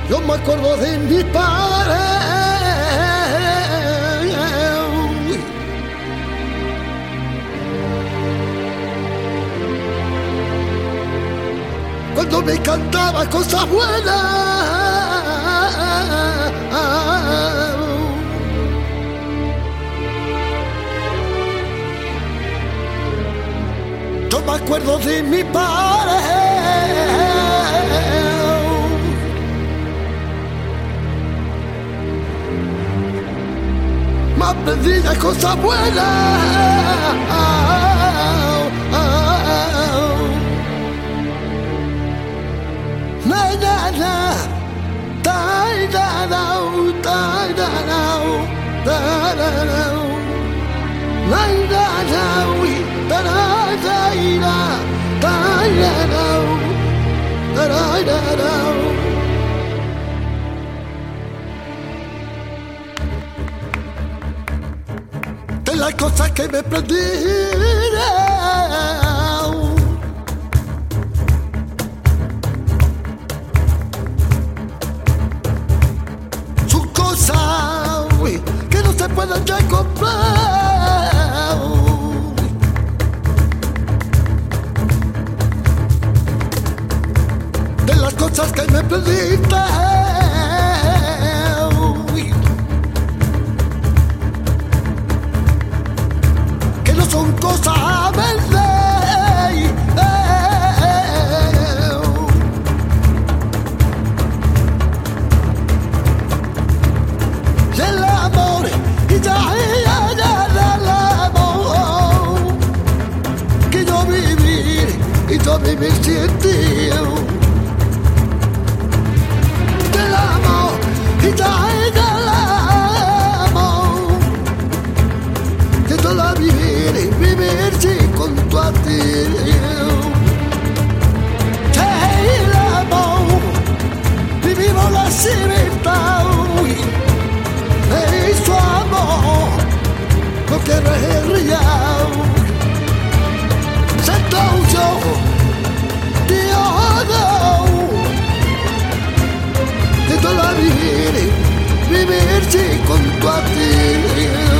Yo me acuerdo de mi padre cuando me cantaba cosas buenas. Yo me acuerdo de mi padre más aprendí las cosas buenas. De las cosas que me prendí, son cosas que no se pueden ya comprar. De las cosas que me prendiste, que no son cosas verdes. Y el amor, y ya el amor, que yo vivir sin ti. Del amor, y ya el amor, que yo la vivir sin junto a ti. Que el amor, vivimos la libertad. Y su amor no quiere real. Santo Dios, que toda vivir sin junto a ti.